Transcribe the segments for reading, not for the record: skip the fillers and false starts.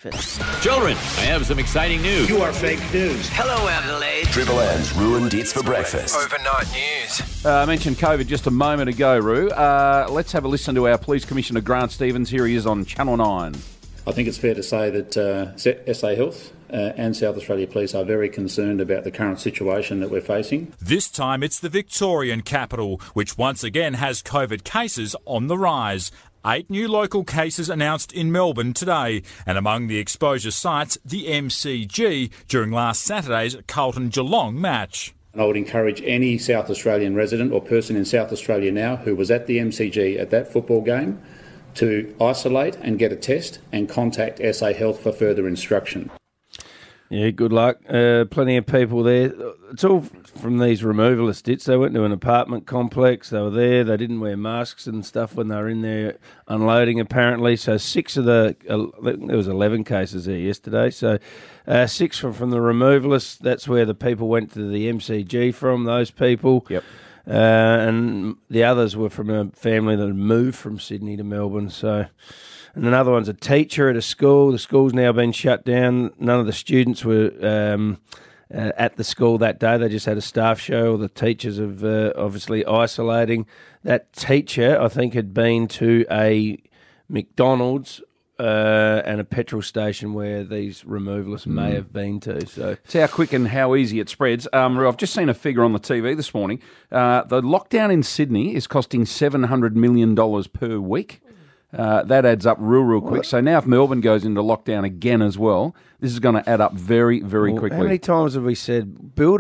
breakfast. Children, I have some exciting news. You are fake news. Hello, Adelaide. Triple M's ruined it's for breakfast. Overnight news. I mentioned COVID just a moment ago, Roo. Let's have a listen to our Police Commissioner, Grant Stevens. Here he is on Channel 9. I think it's fair to say that SA Health and South Australia Police are very concerned about the current situation that we're facing. This time it's the Victorian capital, which once again has COVID cases on the rise. 8 new local cases announced in Melbourne today, and among the exposure sites, the MCG during last Saturday's Carlton-Geelong match. And I would encourage any South Australian resident or person in South Australia now who was at the MCG at that football game to isolate and get a test and contact SA Health for further instruction. Yeah, good luck. Plenty of people there. It's all from these removalists. They went to an apartment complex. They were there. They didn't wear masks and stuff when they were in there unloading, apparently. So there was 11 cases there yesterday. So 6 from the removalists. That's where the people went to the MCG from, those people. Yep. And the others were from a family that had moved from Sydney to Melbourne. So, and another one's a teacher at a school. The school's now been shut down. None of the students were at the school that day. They just had a staff show. The teachers have obviously isolating. That teacher, I think, had been to a McDonald's and a petrol station where these removalists may have been to. So it's how quick and how easy it spreads. I've just seen a figure on the TV this morning. The lockdown in Sydney is costing $700 million per week. That adds up real quick. So now if Melbourne goes into lockdown again as well, this is going to add up very quickly. How many times have we said build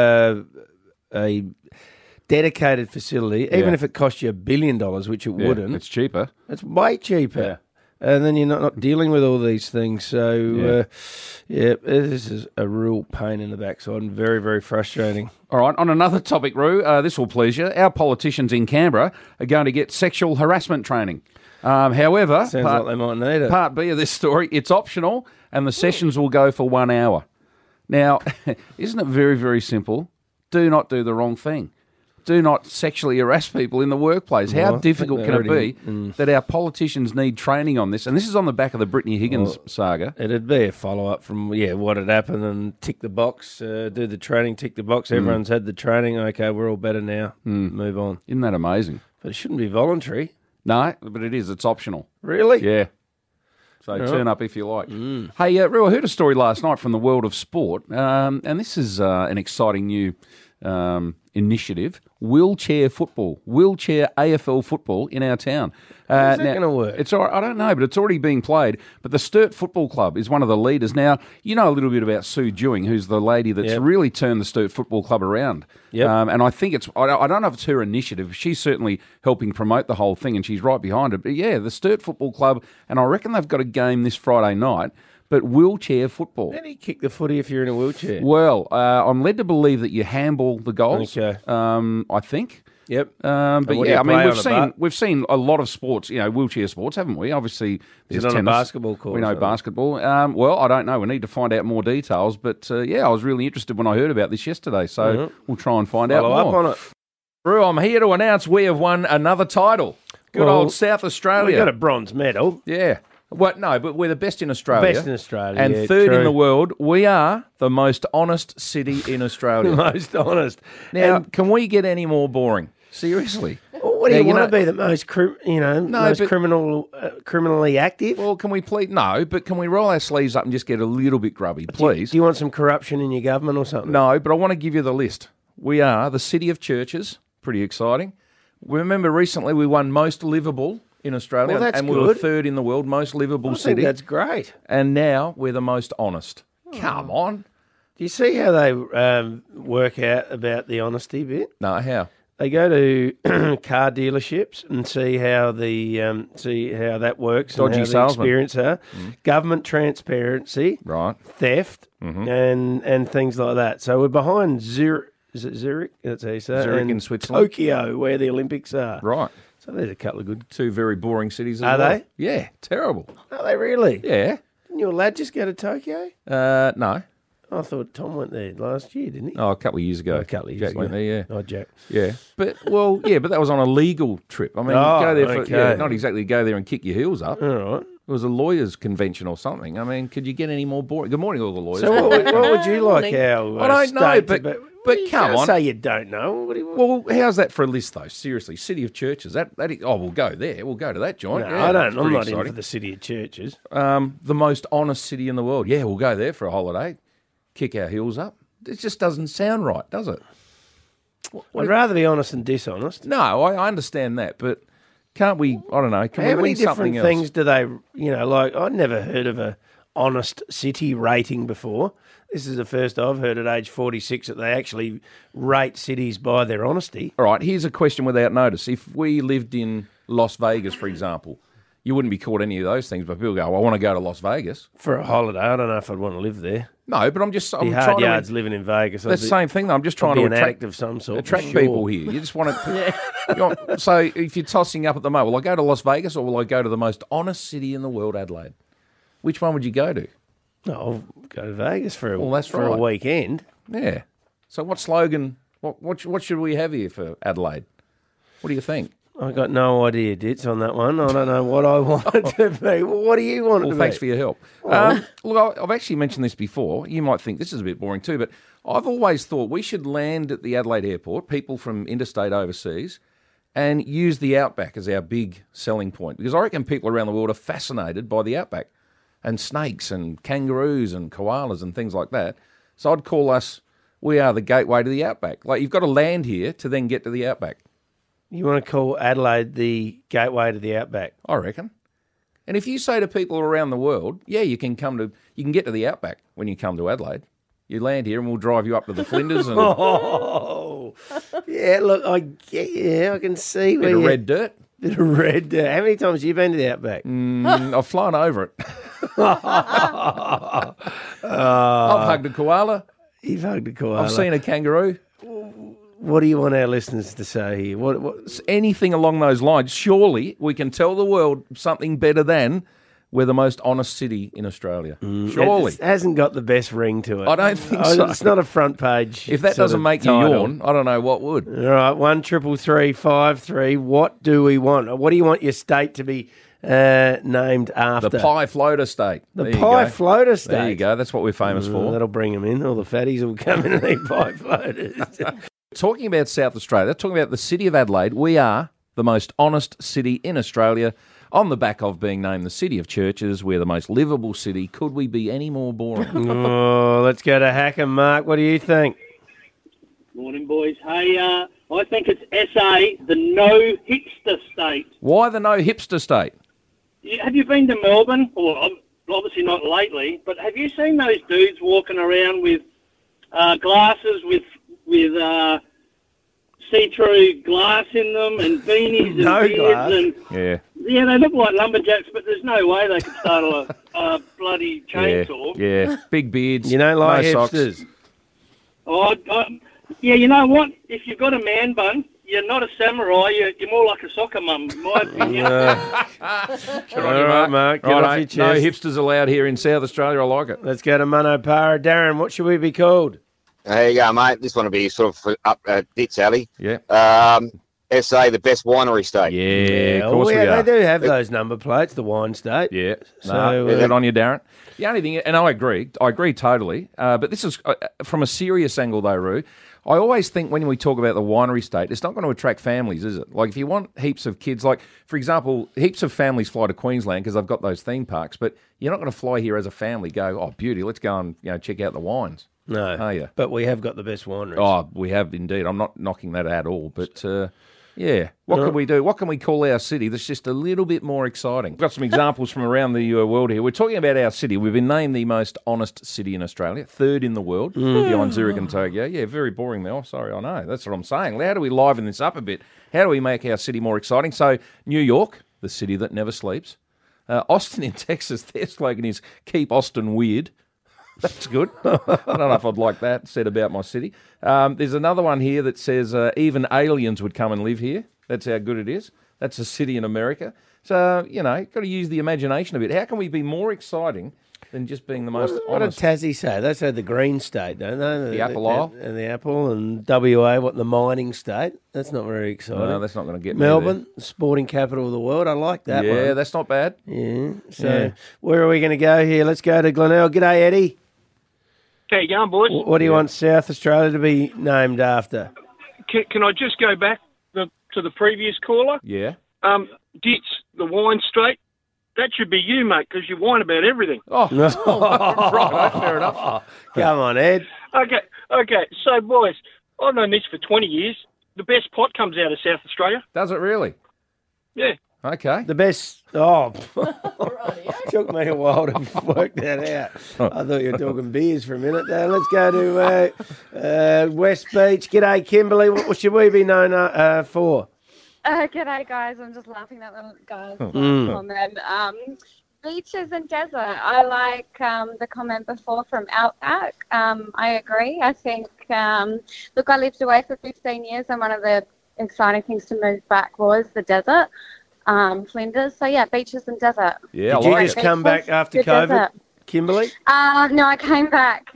a dedicated facility, even if it cost you $1 billion, which it wouldn't. It's cheaper. It's way cheaper. Yeah. And then you're not dealing with all these things. So, this is a real pain in the backside and very frustrating. All right, on another topic, Roo, this will please you. Our politicians in Canberra are going to get sexual harassment training. However, sounds like they might need it. Part B of this story, it's optional and the sessions will go for 1 hour. Now, isn't it very simple? Do not do the wrong thing. Do not sexually harass people in the workplace. How difficult can it be that our politicians need training on this? And this is on the back of the Brittany Higgins saga. It'd be a follow-up from, what had happened and tick the box, do the training, tick the box. Everyone's had the training. Okay, we're all better now. Move on. Isn't that amazing? But it shouldn't be voluntary. No, but it is. It's optional. Really? Yeah. So turn up if you like. Hey, Roo, I heard a story last night from the world of sport, and this is an exciting new initiative, wheelchair AFL football in our town. How's that going to work? I don't know, but it's already being played. But the Sturt Football Club is one of the leaders. Now, you know a little bit about Sue Dewing, who's the lady that's really turned the Sturt Football Club around. Yep. And I think I don't know if it's her initiative. She's certainly helping promote the whole thing, and she's right behind it. But yeah, the Sturt Football Club, and I reckon they've got a game this Friday night. But wheelchair football. How do you kick the footy if you're in a wheelchair? Well, I'm led to believe that you handball the goals. Okay. I think. Yep. But yeah, I mean, we've seen a lot of sports, wheelchair sports, haven't we? Obviously, there's tennis. On a basketball course. We know basketball. Well, I don't know. We need to find out more details. But I was really interested when I heard about this yesterday. So we'll try and find out more. Follow up on it. Roo, I'm here to announce we have won another title. Good old South Australia. We got a bronze medal. Yeah. Well, no, but we're the best in Australia. Best in Australia, and third in the world. We are the most honest city in Australia. The most honest. Now, can we get any more boring? Seriously. Well, what do you want to be the most, criminally active? Well, can we please? No, but can we roll our sleeves up and just get a little bit grubby, please? Do you want some corruption in your government or something? No, but I want to give you the list. We are the city of churches. Pretty exciting. Remember recently we won most livable in Australia, well, that's and good. we were third in the world, most livable city. I think that's great. And now we're the most honest. Come on. Do you see how they work out about the honesty bit? No, how? They go to car dealerships and see how that works. Dodgy and how salesman. The experience are. Government transparency, right? Theft, and things like that. So we're behind Zurich. Is it Zurich? That's how you say it. Zurich in Switzerland. Tokyo, where the Olympics are. Right. So there's a couple of good. Two very boring cities. Are they? Yeah, terrible. Are they really? Yeah. Didn't your lad just go to Tokyo? No. I thought Tom went there last year, didn't he? Oh, a couple of years ago. Jack went there, yeah. Oh, Jack. Yeah. But that was on a legal trip. I mean, you go there for, not exactly go there and kick your heels up. All right. It was a lawyers' convention or something. I mean, could you get any more boring? Good morning, all the lawyers. So what would you like our I don't know, state but to be? but You come can't on. say you don't know. What do you Well, how's that for a list, though? Seriously, City of Churches. We'll go there. We'll go to that joint. No, Yeah, I don't. it's I'm pretty not in exciting. for the city of churches. The most honest city in the world. Yeah, we'll go there for a holiday. Kick our heels up. It just doesn't sound right, does it? I'd rather be honest than dishonest. No, I understand that, but can't we? I don't know. Can How we many win something different else? things do they? Like I'd never heard of a honest city rating before. This is the first I've heard at age 46 that they actually rate cities by their honesty. All right, here's a question without notice. If we lived in Las Vegas, for example, you wouldn't be called any of those things, but people go, I want to go to Las Vegas. For a holiday, I don't know if I'd want to live there. No, but I'm Be trying hard to... yards living in Vegas. That's the same thing, though. I'm just trying be to an attract addict of some sort. attract for sure. people here. You just want to... So if you're tossing up at the moment, will I go to Las Vegas or will I go to the most honest city in the world, Adelaide? Which one would you go to? No, I'll go to Vegas for a, Well, that's for a right. weekend. Yeah. So what slogan... What should we have here for Adelaide? What do you think? I got no idea, Ditz, on that one. I don't know what I want it to be. What do you want it Well, to thanks be? for your help. Look, I've actually mentioned this before. You might think this is a bit boring too, but I've always thought we should land at the Adelaide airport, people from interstate overseas, and use the outback as our big selling point. Because I reckon people around the world are fascinated by the outback and snakes and kangaroos and koalas and things like that. So I'd call us, we are the gateway to the outback. Like you've got to land here to then get to the outback. You want to call Adelaide the gateway to the outback? I reckon. And if you say to people around the world, yeah, you can get to the outback when you come to Adelaide. You land here and we'll drive you up to the Flinders and Oh, yeah. Look, I can see a bit where of you- red dirt. Bit of red. How many times have you been to the outback? I've flown over it. I've hugged a koala. You've hugged a koala. I've seen a kangaroo. What do you want our listeners to say here? What? Anything along those lines. Surely we can tell the world something better than we're the most honest city in Australia. Surely. It hasn't got the best ring to it. I don't think so. It's not a front page. If that sort doesn't of make you title. yawn, I don't know what would. All right, 1-333-533. What do we want? What do you want your state to be named after? The Pie Floater State. The There you Pie go. Floater State. There you go. That's what we're famous for. That'll bring them in. All the fatties will come in and eat pie floaters. Talking about South Australia, talking about the city of Adelaide, we are the most honest city in Australia. On the back of being named the City of Churches, we're the most livable city. Could we be any more boring? Oh, let's go to Hacker. Mark, what do you think? Morning, boys. Hey, I think it's SA, the no hipster state. Why the no hipster state? Have you been to Melbourne? Well, obviously not lately, but have you seen those dudes walking around with glasses with see-through glass in them and beanies and No beards glass. and Yeah, they look like lumberjacks, but there's no way they could start a bloody chainsaw. yeah. Big beards. You don't like no socks. hipsters. Yeah, you know what? If you've got a man bun, you're not a samurai. You're more like a soccer mum, in my opinion. Good on All you, right, Mark, get Righto. off your No chest. hipsters allowed here in South Australia. I like it. Let's go to Manopara. Darren, what should we be called? There you go, mate. This one will be sort of up Dit's alley. Yeah. SA, the best winery state. Yeah, of course we They are. do have those number plates, the wine state. Yeah. So, No, good on you, Darren. The only thing, and I agree totally, but this is from a serious angle though, Roo. I always think when we talk about the winery state, it's not going to attract families, is it? Like if you want heaps of kids, like for example, heaps of families fly to Queensland because they've got those theme parks, but you're not going to fly here as a family, go, oh, beauty, let's go and check out the wines. No. Are you? But we have got the best wineries. Oh, we have indeed. I'm not knocking that at all, but yeah. What can we do? What can we call our city that's just a little bit more exciting? We've got some examples from around the world here. We're talking about our city. We've been named the most honest city in Australia, third in the world, behind Zurich and Tokyo. Yeah, very boring there. Oh, sorry, I know. That's what I'm saying. How do we liven this up a bit? How do we make our city more exciting? So, New York, the city that never sleeps. Austin in Texas, their slogan is Keep Austin Weird. That's good. I don't know if I'd like that said about my city. There's another one here that says even aliens would come and live here. That's how good it is. That's a city in America. So, got to use the imagination a bit. How can we be more exciting than just being the most What did honest. Tassie say? They say the green state, don't they? The Apple Isle? And the apple. And WA, what, the mining state? That's not very exciting. No, that's not going to get Melbourne, sporting capital of the world. I like that me one. there. Yeah, that's not bad. Yeah. So Yeah. where are we going to go here? Let's go to Glenelg. G'day, Eddie. How you going, boys? What do you want South Australia to be named after? Can I just go back to the previous caller? Yeah. Ditz, the wine straight. That should be you, mate, because you whine about everything. Oh, right, fair enough. Come on, Ed. Okay. So, boys, I've known this for 20 years. The best pot comes out of South Australia. Does it really? Yeah. Okay. The best. Oh, took me a while to work that out. I thought you were talking beers for a minute there. Let's go to West Beach. G'day, Kimberly. What should we be known for? G'day, guys. I'm just laughing at the guys' comment. Beaches and desert. I like the comment before from Outback. I agree. I think, look, I lived away for 15 years, and one of the exciting things to move back was the desert, Flinders. So, yeah, beaches and desert. Yeah, Did you just come back after COVID, desert. Kimberly? No, I came back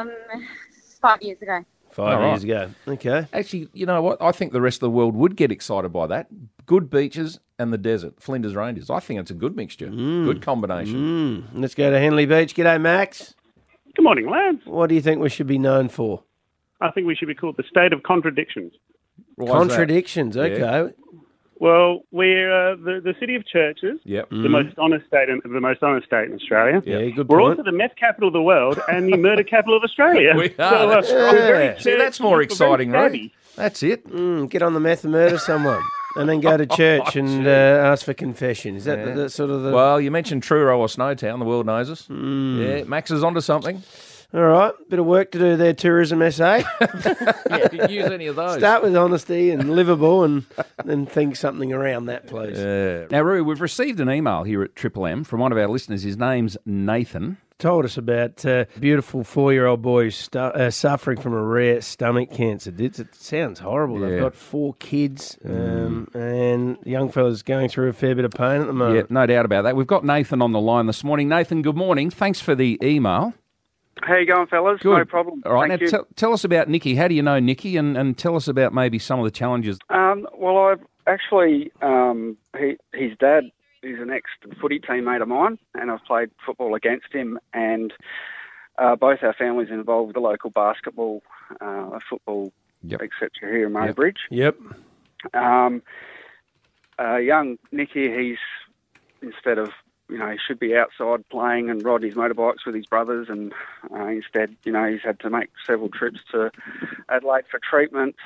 5 years ago. 5 All years ago. Okay. Actually, you know what? I think the rest of the world would get excited by that. Good beaches and the desert, Flinders Ranges. I think it's a good mixture, good combination. Let's go to Henley Beach. G'day, Max. Good morning, lads. What do you think we should be known for? I think we should be called the State of Contradictions. Why is that? Contradictions. Okay. Yeah. Well, we're the city of churches, Yep. the most honest state in Australia. Yeah, good We're point. also the meth capital of the world and the murder capital of Australia. We are. That's right. we're very See, that's more we're very exciting, right? savvy. That's it. Get on the meth and murder someone. And then go to church and ask for confession. Is that Yeah. the sort of the... Well, you mentioned Truro or Snowtown. The world knows us. Yeah, Max is onto something. All right, bit of work to do there, Tourism SA. Yeah, didn't use any of those. Start with honesty and livable and then think something around that, please. Now, Roo, we've received an email here at Triple M from one of our listeners. His name's Nathan. Told us about beautiful 4-year-old boys suffering from a rare stomach cancer. It sounds horrible. They've Yeah. got 4 kids and the young fella's going through a fair bit of pain at the moment. Yeah, no doubt about that. We've got Nathan on the line this morning. Nathan, good morning. Thanks for the email. How you going, fellas? Good. No problem. All right, Thank now you. tell us about Nicky. How do you know Nicky? And tell us about maybe some of the challenges. Well, I've actually, his dad is an ex-footy teammate of mine, and I've played football against him, and both our families involved with the local basketball, football, etc. here in Murray Bridge. Yep. Young Nicky, he's, instead of, he should be outside playing and ride his motorbikes with his brothers, and instead, he's had to make several trips to Adelaide for treatment,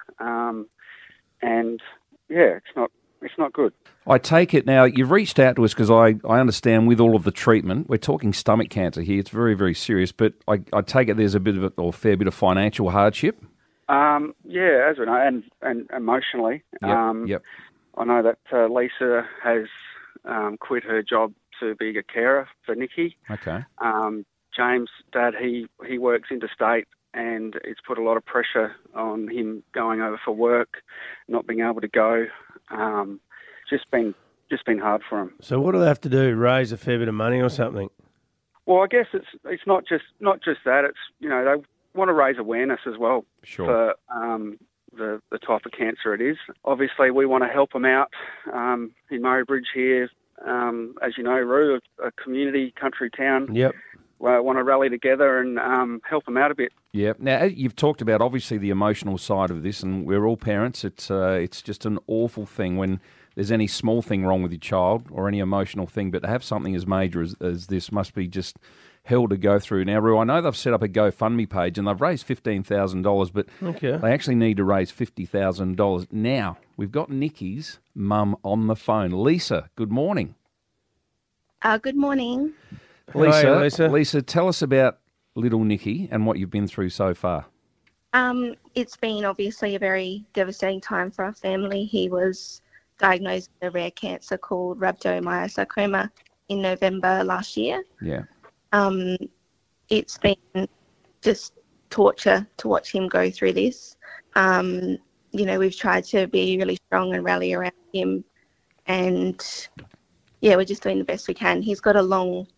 and yeah, it's not good. I take it now, you've reached out to us because I understand with all of the treatment, we're talking stomach cancer here, it's very, very serious, but I take it there's a bit of a fair bit of financial hardship? Yeah, as we know, and emotionally. Yep. I know that Lisa has quit her job to be a carer for Nicky. Okay. James, Dad, he works interstate, and it's put a lot of pressure on him going over for work, not being able to go. Just been hard for him. So what do they have to do? Raise a fair bit of money or something? Well, I guess it's not just that. It's they want to raise awareness as well for the type of cancer it is. Obviously, we want to help them out in Murray Bridge here. As you know, Roo, a community country town. Yep. Want to rally together and help them out a bit. Yeah. Now, you've talked about, obviously, the emotional side of this, and we're all parents. It's just an awful thing when there's any small thing wrong with your child or any emotional thing, but to have something as major as this must be just hell to go through. Now, Roo, I know they've set up a GoFundMe page, and they've raised $15,000, but they actually need to raise $50,000. Now, we've got Nicky's mum on the phone. Lisa, good morning. Good morning. Lisa, tell us about little Nicky and what you've been through so far. It's been obviously a very devastating time for our family. He was diagnosed with a rare cancer called rhabdomyosarcoma in November last year. Yeah. It's been just torture to watch him go through this. We've tried to be really strong and rally around him, and yeah, we're just doing the best we can. He's got a long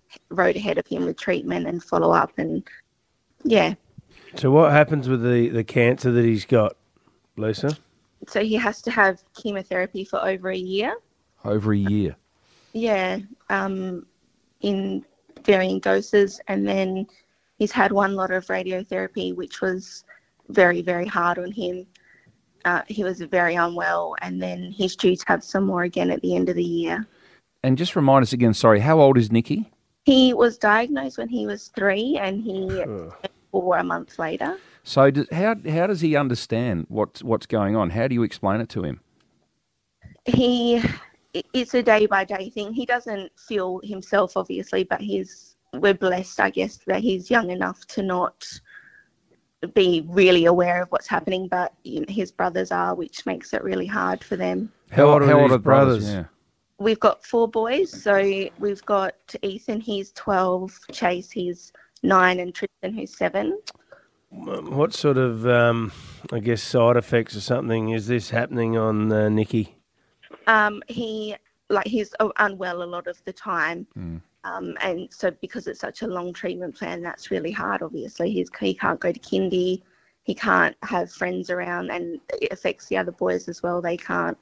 road ahead of him with treatment and follow up, and yeah. So what happens with the cancer that he's got, Lisa? So he has to have chemotherapy for over a year. Over a year? Yeah, in varying doses, and then he's had one lot of radiotherapy, which was very, very hard on him. He was very unwell, and then he's due to have some more again at the end of the year. And just remind us again, sorry, how old is Nicky? He was diagnosed when he was 3, and he turned 4 a month later. So how does he understand what's going on? How do you explain it to him? It's a day-by-day thing. He doesn't feel himself, obviously, but we're blessed, I guess, that he's young enough to not be really aware of what's happening, but his brothers are, which makes it really hard for them. How old are his brothers? Yeah. We've got 4 boys, so we've got Ethan, he's 12, Chase, he's 9, and Tristan, who's 7. What sort of, I guess, side effects or something is this happening on Nicky? He's unwell a lot of the time. And so because it's such a long treatment plan, that's really hard, obviously. He can't go to kindy, he can't have friends around, and it affects the other boys as well. They can't.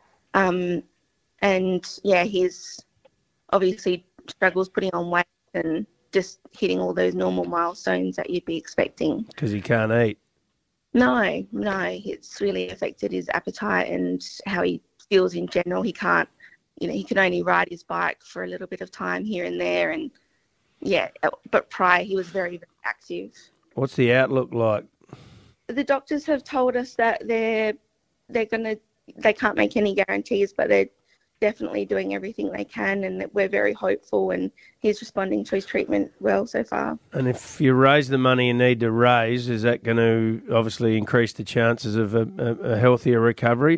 And, yeah, he's obviously struggles putting on weight and just hitting all those normal milestones that you'd be expecting. Because he can't eat? No, it's really affected his appetite and how he feels in general. He can't, he can only ride his bike for a little bit of time here and there. And, yeah, but prior he was very, very active. What's the outlook like? The doctors have told us that they can't make any guarantees, but they're definitely doing everything they can, and that we're very hopeful, and he's responding to his treatment well so far. And if you raise the money you need to raise, is that going to obviously increase the chances of a healthier recovery?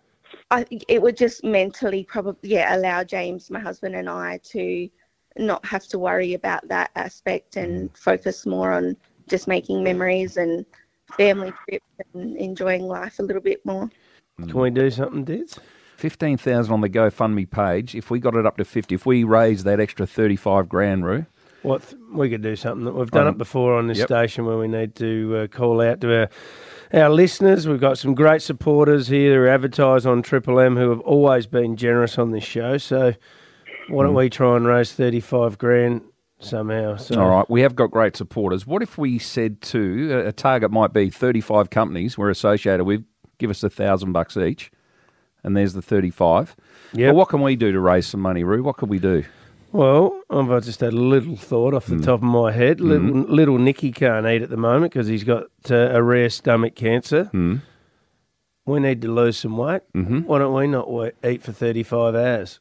It would just mentally probably allow James, my husband, and I to not have to worry about that aspect and focus more on just making memories and family trips and enjoying life a little bit more. Can we do something, Diz? 15,000 on the GoFundMe page. If we got it up to 50, if we raise that extra 35 grand, Roo. We could do something. We've done it before on this station where we need to call out to our listeners. We've got some great supporters here who advertise on Triple M who have always been generous on this show. So why don't we try and raise 35 grand somehow? So. All right. We have got great supporters. What if we said a target might be 35 companies we're associated with, give us $1,000 each. And there's the 35. Yeah. Well, what can we do to raise some money, Roo? What could we do? Well, I've just had a little thought off the top of my head. Little Nicky can't eat at the moment because he's got a rare stomach cancer. We need to lose some weight. Why don't we not eat for 35 hours?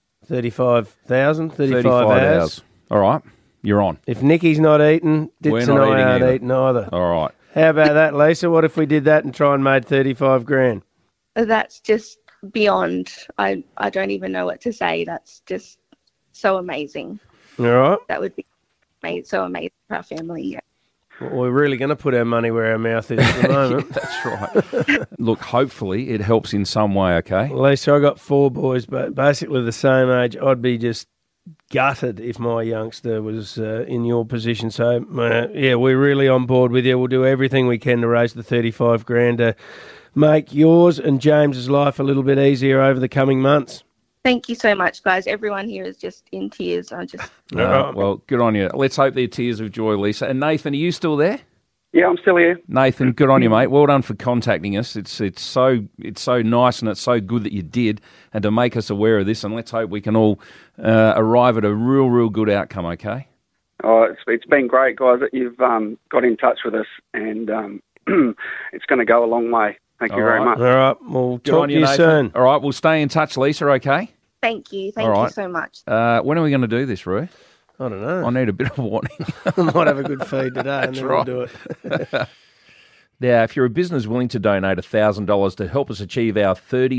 35,000, 35 hours. All right, you're on. If Nicky's not eating, Ditz and I aren't eating either. All right. How about that, Lisa? What if we did that and try and made 35 grand? That's just beyond. I don't even know what to say. That's just so amazing. All right. That would be so amazing for our family. Yeah. Well, we're really going to put our money where our mouth is at the moment. That's right. Look, hopefully it helps in some way, okay? Lisa, I got 4 boys, but basically the same age. I'd be just gutted if my youngster was in your position. So, we're really on board with you. We'll do everything we can to raise the 35 grand to make yours and James's life a little bit easier over the coming months. Thank you so much, guys. Everyone here is just in tears. Well, good on you. Let's hope they're tears of joy, Lisa. And Nathan, are you still there? Yeah, I'm still here. Nathan, good on you, mate. Well done for contacting us. It's so nice and it's so good that you did, and to make us aware of this. And let's hope we can all arrive at a real good outcome. Okay. Oh, it's been great, guys, that you've got in touch with us, and it's going to go a long way. Thank you very much. All right. We'll talk to you soon. All right. We'll stay in touch, Lisa, okay? Thank you. Thank you so much. When are we going to do this, Roo? I don't know. I need a bit of a warning. I might have a good feed today and then we'll do it. Now, if you're a business willing to donate $1,000 to help us achieve our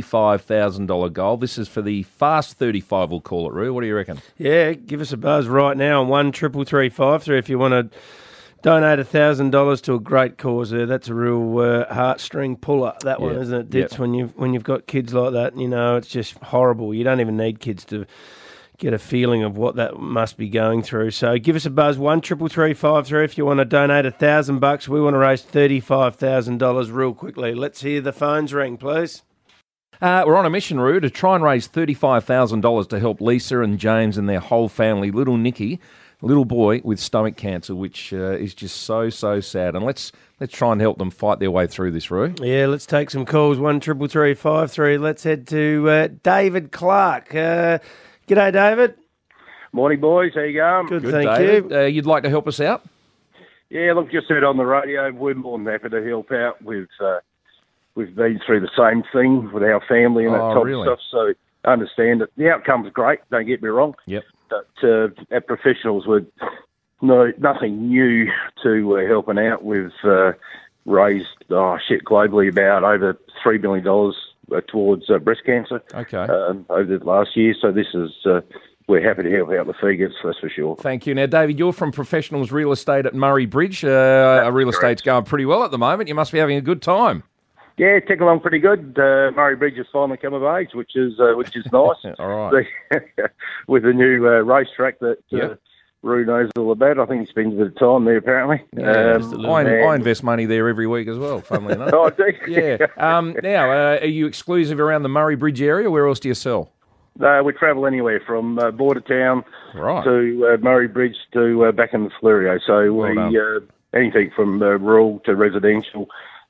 $35,000 goal, this is for the Fast 35, we'll call it, Roo. What do you reckon? Yeah, give us a buzz right now on 133353 if you want to donate $1,000 to a great cause there. That's a real heartstring puller, that one, isn't it, Ditz? When you've got kids like that, it's just horrible. You don't even need kids to get a feeling of what that must be going through. So give us a buzz, 133353 if you want to donate $1,000. We want to raise $35,000 real quickly. Let's hear the phones ring, please. We're on a mission, Roo, to try and raise $35,000 to help Lisa and James and their whole family, little Nicky, a little boy with stomach cancer, which is just so sad. And let's try and help them fight their way through this, Roo. Yeah, let's take some calls, 133353. Let's head to David Clark. G'day, David. Morning, boys. How you going? Good, Good, thank David. you. You'd like to help us out? Yeah, look, just heard on the radio, we're more than happy to help out. We've been through the same thing with our family and that type of stuff, so I understand it. The outcome's great, don't get me wrong. Yep. But our professionals were nothing new to helping out. We've raised, globally about over $3 million towards breast cancer over the last year. So this is, we're happy to help out the figures, that's for sure. Thank you. Now, David, you're from Professionals Real Estate at Murray Bridge. Real estate's going pretty well at the moment. You must be having a good time. Yeah, ticking along pretty good. Murray Bridge has finally come of age, which is nice. All right. With the new racetrack that Roo knows all about. I think he spends a bit of time there, apparently. Yeah, I invest money there every week as well, funnily enough. Oh, do you? Yeah. Now, are you exclusive around the Murray Bridge area? Where else do you sell? We travel anywhere from Bordertown to Murray Bridge to back in the Fleurieu. So anything from rural to residential,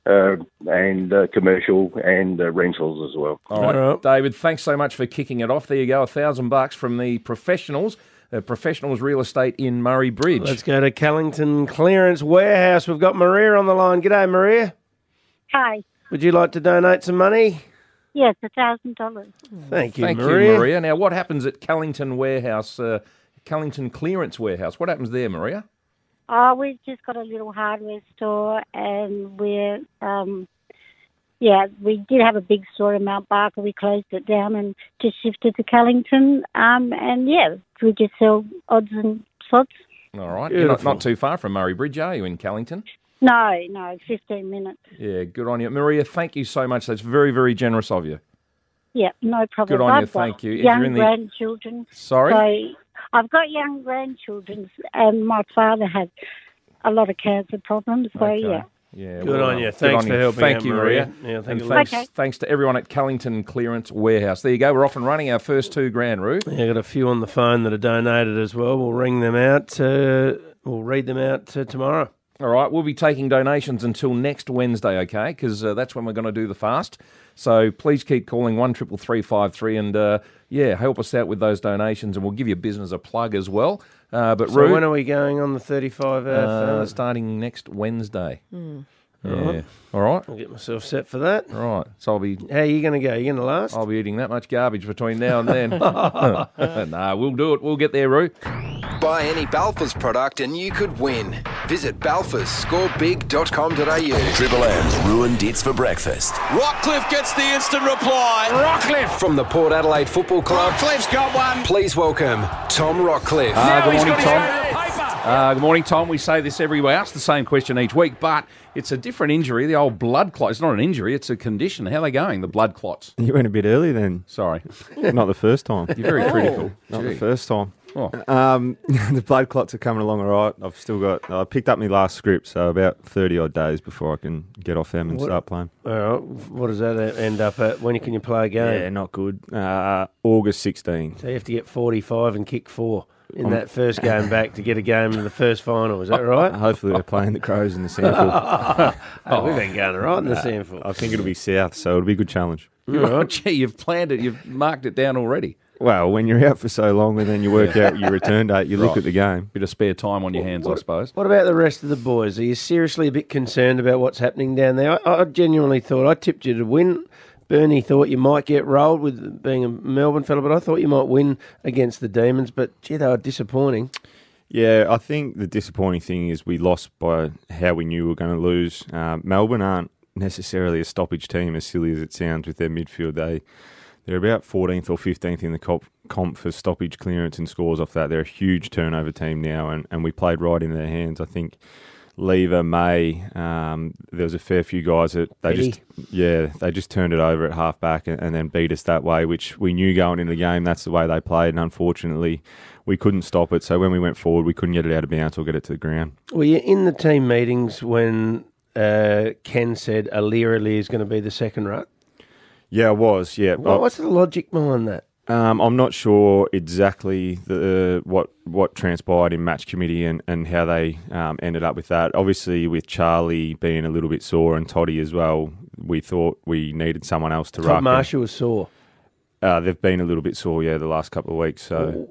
and commercial and rentals as well. All right, David, thanks so much for kicking it off. There you go, $1,000 from the Professionals. Professionals Real Estate in Murray Bridge. Let's go to Callington Clearance Warehouse. We've got Maria on the line. G'day, Maria. Hi. Would you like to donate some money? Yes, $1,000. Thank you, Thank Maria. you, Maria. Now, what happens at Callington Warehouse, Callington Clearance Warehouse? What happens there, Maria? We've just got a little hardware store, and we did have a big store in Mount Barker. We closed it down and just shifted to Callington. We just sell odds and sods. All right. You're not too far from Murray Bridge, are you, in Callington? No, 15 minutes. Yeah, good on you. Maria, thank you so much. That's very, very generous of you. Yeah, no problem. Good on you, I've got thank you. Young grandchildren. Sorry? So I've got young grandchildren, and my father had a lot of cancer problems, so yeah. Yeah, Good on you. Thanks for helping Thank out, you, Maria. Maria. Yeah, thanks to everyone at Callington Clearance Warehouse. There you go. We're off and running our first $2,000, Roo. Yeah, got a few on the phone that are donated as well. We'll ring them out. We'll read them out tomorrow. All right. We'll be taking donations until next Wednesday, okay? Because that's when we're going to do the fast. So please keep calling 133353 and help us out with those donations, and we'll give your business a plug as well. But So when are we going on the 35-hour? Starting next Wednesday. Yeah. All right. I'll get myself set for that. All right. So I'll be. How are you going to go? You going to last? I'll be eating that much garbage between now and then. Nah, we'll do it. We'll get there, Roo. Buy any Balfours product and you could win. Visit balfoursscorebig.com.au. Triple M's ruined Dits for breakfast. Rockcliffe gets the instant reply. Rockcliffe. From the Port Adelaide Football Club, Rockcliffe's got one. Please welcome Tom Rockcliffe. Good morning, Tom. Good morning, Tom. We say this every week. We ask the same question each week, but it's a different injury. The old blood clot. It's not an injury. It's a condition. How are they going, the blood clots? You went a bit early then. Sorry. Not the first time. You're very critical. Not the first time. Oh. The blood clots are coming along all right. I picked up my last script, so about 30-odd days before I can get off them and start playing. All right. What does that end up at? When can you play a game? Yeah, not good. August 16. So you have to get 45 and kick 4 in that first game back to get a game in the first final. Is that right? Hopefully they're playing the Crows in the Sandfield. We've been going right in the Sandfield. I think it'll be south, so it'll be a good challenge. Right. Gee, you've planned it. You've marked it down already. Well, when you're out for so long and then you work out your return date, you look at the game. Bit of spare time on your hands, I suppose. What about the rest of the boys? Are you seriously a bit concerned about what's happening down there? I genuinely thought I tipped you to win. Bernie thought you might get rolled with being a Melbourne fella, but I thought you might win against the Demons. But, gee, they were disappointing. Yeah, I think the disappointing thing is we lost by how we knew we were going to lose. Melbourne aren't necessarily a stoppage team, as silly as it sounds, with their midfield. They're about 14th or 15th in the comp for stoppage clearance and scores off that. They're a huge turnover team now, and we played right in their hands. I think Lever, May. There was a fair few guys that they just turned it over at half-back and then beat us that way, which we knew going into the game that's the way they played, and unfortunately we couldn't stop it. So when we went forward, we couldn't get it out of bounds or get it to the ground. Were you in the team meetings when Ken said Alira is going to be the second ruck? Yeah, I was, yeah. What's the logic behind that? I'm not sure exactly what transpired in match committee and how they ended up with that. Obviously, with Charlie being a little bit sore and Toddy as well, we thought we needed someone else to ruck. Todd Marshall was sore. They've been a little bit sore, the last couple of weeks. So,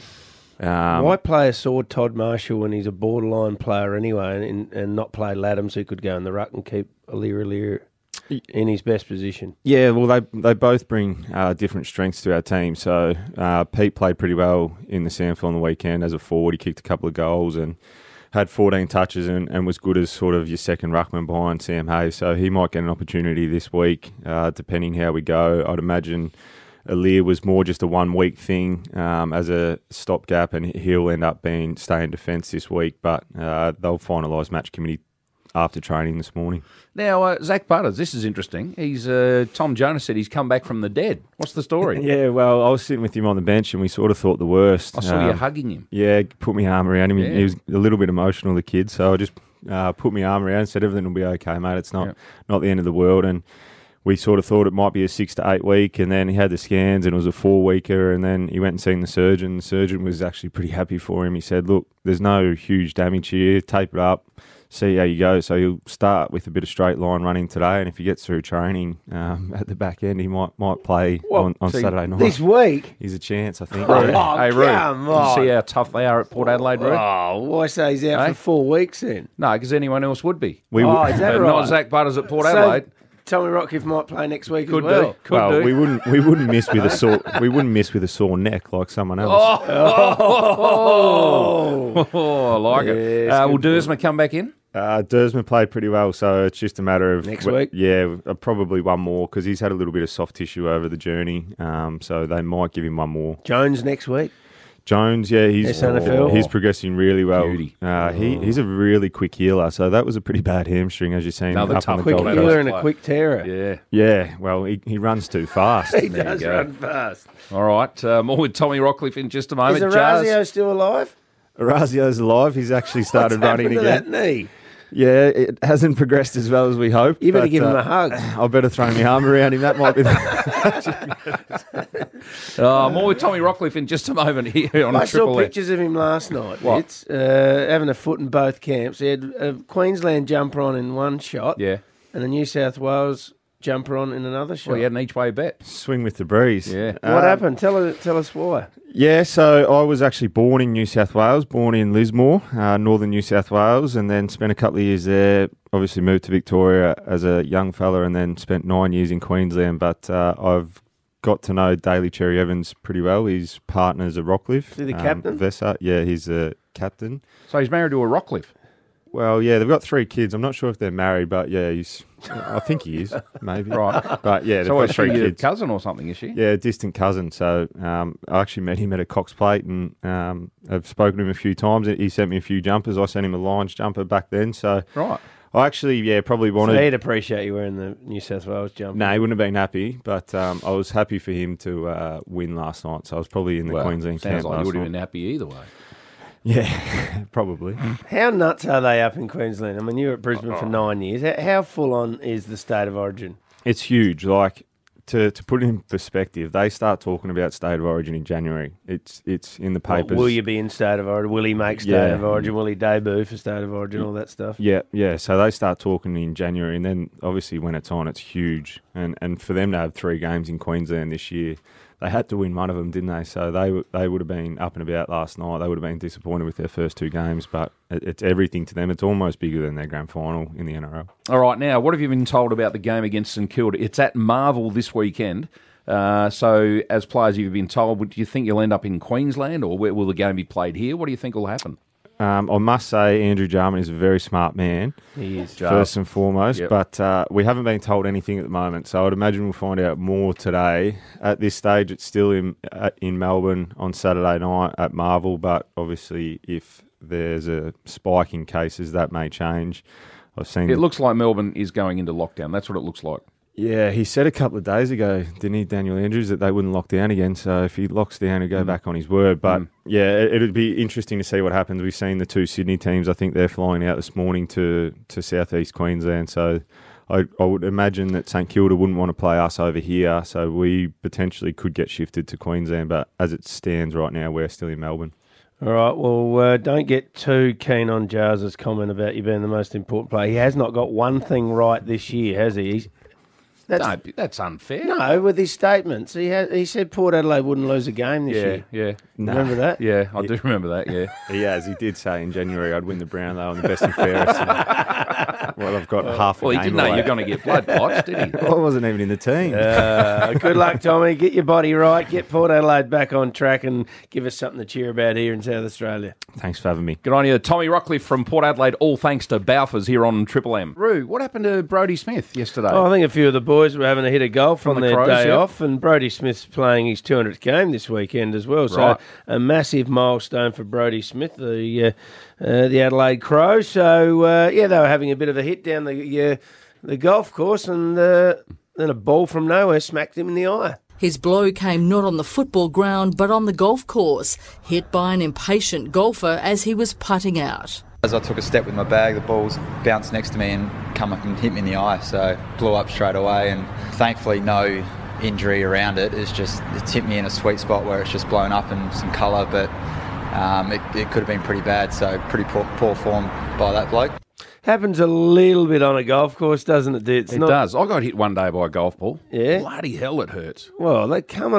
why play a sore Todd Marshall when he's a borderline player anyway, and not play Laddams, who could go in the ruck and keep Alira in his best position? Yeah, well, they both bring different strengths to our team. So Pete played pretty well in the SANFL on the weekend as a forward. He kicked a couple of goals and had 14 touches and was good as sort of your second ruckman behind Sam Hayes. So he might get an opportunity this week, depending how we go. I'd imagine Alir was more just a 1 week thing as a stopgap, and he'll end up staying defence this week. But they'll finalise match committee after training this morning. Now, Zach Butters, this is interesting. He's Tom Jonas said he's come back from the dead. What's the story? Yeah, well, I was sitting with him on the bench and we sort of thought the worst. I saw you hugging him. Yeah, put my arm around him. Yeah. He was a little bit emotional, the kid, so I just put my arm around and said, everything will be okay, mate. It's not the end of the world. And we sort of thought it might be a 6 to 8 week, and then he had the scans and it was a 4 weeker, and then he went and seen the surgeon. The surgeon was actually pretty happy for him. He said, look, there's no huge damage here, tape it up, see how you go. So he'll start with a bit of straight line running today, and if he gets through training at the back end, he might play on Saturday night. This week? He's a chance, I think. Hey, Roo, come on. you see how tough they are at Port Adelaide, Roo? Oh, why say he's out for 4 weeks then? No, because anyone else would be. Is that right? Not Zach Butters at Port Adelaide. Tommy Rockcliffe might play next week Could as well. do. Could do. We wouldn't miss with a sore. We wouldn't miss with a sore neck like someone else. I like it. Will Dersma come back in? Dersma played pretty well, so it's just a matter of next week. Yeah, probably one more because he's had a little bit of soft tissue over the journey. So they might give him one more. Jones next week. Jones, yeah, he's progressing really well. He's a really quick healer, so that was a pretty bad hamstring, as you've seen. Another up tough on the quick healer and a quick tearer. Yeah. Well, he runs too fast. He does run fast. All right, more with Tommy Rockcliffe in just a moment. Is Orazio still alive? Orazio's alive. He's actually started running again. That knee? Yeah, it hasn't progressed as well as we hoped. You better give him a hug. I better throw my arm around him. That might be more with Tommy Rockcliffe in just a moment here on I Triple saw M. pictures of him last night. What? It's having a foot in both camps. He had a Queensland jumper on in one shot, Yeah. and a New South Wales jumper on in another shot. Well, he had an each-way bet. swing with the breeze. Yeah. What happened? Tell us why. Yeah, so I was actually born in New South Wales, born in Lismore, northern New South Wales, and then spent a couple of years there. Obviously moved to Victoria as a young fella and then spent 9 years in Queensland. But I've got to know Daly Cherry Evans pretty well. His partner's a Rockcliffe. Is he the captain? Vessa. Yeah, he's a captain. So he's married to a Rockcliffe. Well, yeah, they've got 3 kids. I'm not sure if they're married, but yeah, I think he is, maybe. Right. But yeah, they've So got is 3 she your kids. cousin or something, is she? Yeah, a distant cousin. So I actually met him at a Cox Plate and I've spoken to him a few times. He sent me a few jumpers. I sent him a Lions jumper back then. So Right. I actually, probably wanted... So he'd appreciate you wearing the New South Wales jumper. No, he wouldn't have been happy, but I was happy for him to win last night. So I was probably in the Queensland sounds camp like you last would have night. been happy either way. Yeah, probably. How nuts are they up in Queensland? I mean, you were at Brisbane for 9 years. How full on is the state of origin? It's huge. Like, to put it in perspective, they start talking about state of origin in January. It's in the papers. Will you be in state of origin? Will he make state of origin? Will he debut for state of origin? All that stuff. Yeah. So they start talking in January, and then obviously when it's on, it's huge. And for them to have 3 games in Queensland this year, they had to win one of them, didn't they? So they would have been up and about last night. They would have been disappointed with their first 2 games, but it's everything to them. It's almost bigger than their grand final in the NRL. All right, now, what have you been told about the game against St Kilda? It's at Marvel this weekend. So, as players, you've been told, do you think you'll end up in Queensland, or where will the game be played here? What do you think will happen? I must say, Andrew Jarman is a very smart man. He is, first and foremost. Yep. But we haven't been told anything at the moment, so I'd imagine we'll find out more today. At this stage, it's still in Melbourne on Saturday night at Marvel. But obviously, if there's a spike in cases, that may change. I've seen It looks like Melbourne is going into lockdown. That's what it looks like. Yeah, he said a couple of days ago, didn't he, Daniel Andrews, that they wouldn't lock down again. So if he locks down, he'll go back on his word. But yeah, it'd be interesting to see what happens. We've seen the two Sydney teams. I think they're flying out this morning to southeast Queensland. So I would imagine that St Kilda wouldn't want to play us over here. So we potentially could get shifted to Queensland. But as it stands right now, we're still in Melbourne. All right, well, don't get too keen on Jars's comment about you being the most important player. He has not got one thing right this year, has he? That's unfair. No, with his statements. He said Port Adelaide wouldn't lose a game this year. Yeah. Remember that? Yeah, I do remember that, yeah. He has. He did say in January I'd win the Brownlow on the best and fairest. Well, I've got half a game. Well, he didn't know you were going to get blood clots, did he? Well, I wasn't even in the team. Good luck, Tommy. Get your body right. Get Port Adelaide back on track and give us something to cheer about here in South Australia. Thanks for having me. Good on you. Tommy Rockcliffe from Port Adelaide, all thanks to Balfours here on Triple M. Roo, what happened to Brodie Smith yesterday? Oh, I think a few of the boys were having a hit of golf on their Crows, day yeah. off, and Brodie Smith's playing his 200th game this weekend as well. Right. So a massive milestone for Brodie Smith, the Adelaide Crows. So they were having a bit of a hit down the golf course, and then a ball from nowhere smacked him in the eye. His blow came not on the football ground but on the golf course, hit by an impatient golfer as he was putting out. As I took a step with my bag, the ball's bounced next to me and come up and hit me in the eye, so blew up straight away, and thankfully no injury around it. It's hit me in a sweet spot where it's just blown up and some colour, but it could have been pretty bad, so pretty poor form by that bloke. Happens a little bit on a golf course, doesn't it? It does. I got hit one day by a golf ball. Yeah. Bloody hell, it hurts. Well, they come at